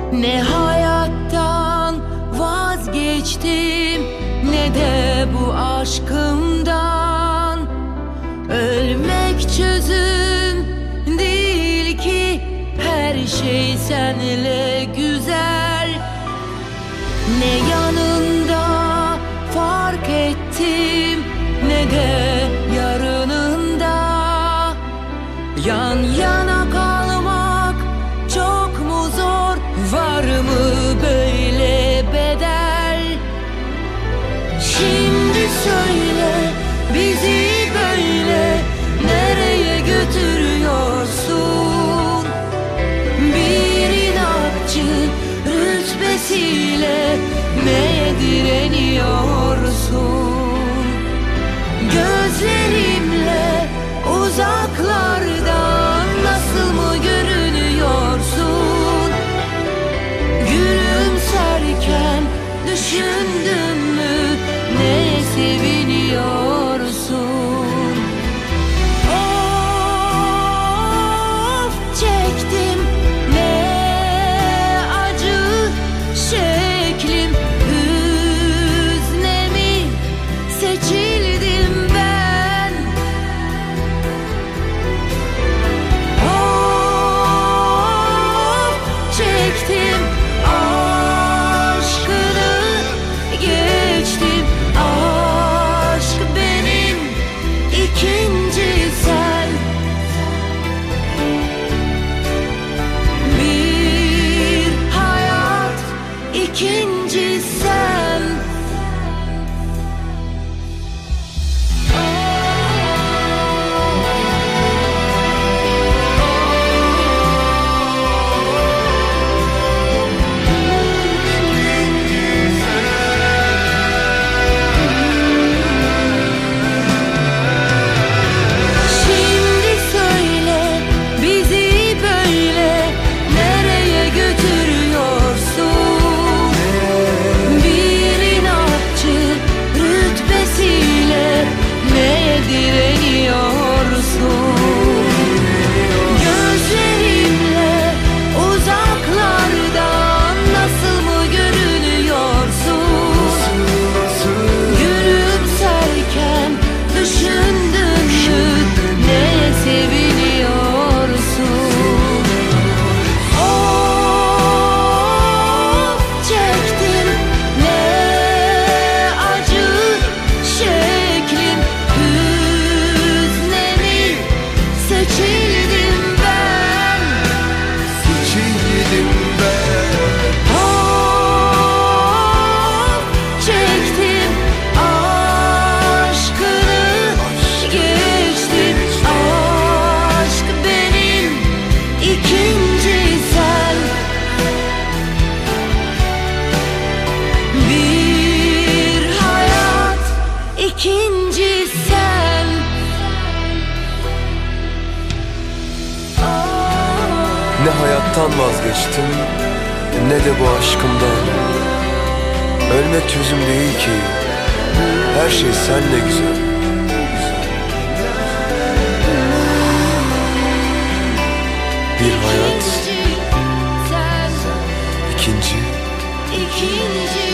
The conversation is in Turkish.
Ne hayattan vazgeçtim, ne de bu aşkımdan. Ölmek çözüm değil ki, her şey senle güzel. Ne yanında fark ettim, ne de yarınında. Yan yana kalmak çok mu zor, var mı böyle bedel? Şimdi söyle, bizi böyle nereye götürüyorsun? Bir inatçı rütbesiyle neye direniyorsun? Gözlerimle uzaklardan nasıl mı görünüyorsun? Gülümserken düşündün mü, neye seviniyorsun? Of, çektim ne acı şeklim, hüzne mi seçildim ben? Of, çektim aşkını, geçtim aşk benim, ikinci sen. Bir hayat, ikinci sen. Şimdi söyle, bizi böyle nereye götürüyorsun? Bir inatçı rütbesiyle neye direniyorsun? Gözlerimle uzaklardan nasıl mı görünüyorsun? Gülümserken düşündün mü, neye seviniyorsun? Of, çektim ne acı şeklim, hüzne mi seçildim ben? Seçildim ben. Of, çektim aşkını, geçtim aşk benim, ikinci sen. Bir hayat, ikinci sen. Ne hayattan vazgeçtim, ne de bu aşkımdan. Ölmek çözüm değil ki, her şey senle güzel. Bir hayat, İkinci sen, ikinci ikinci